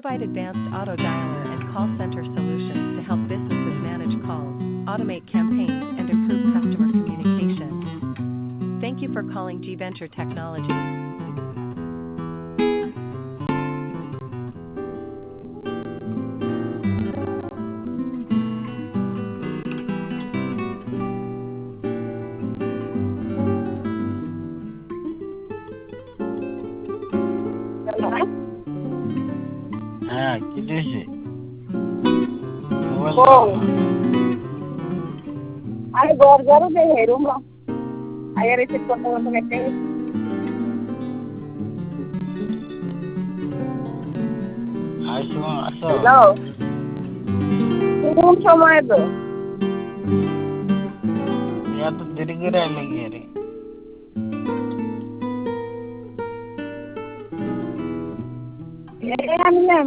provide advanced auto dialer and call center solutions to help businesses manage calls, automate campaigns, and improve customer communication. Thank you for calling G Venture Technologies. হ্যাঁ, কি দিয়েছে? Mobile Bom, agora o guerreiro, aí era esse botão também tem. আসো। Hello? কোন সময় তো? এত দেরি করে আইলে কি রে? আমি না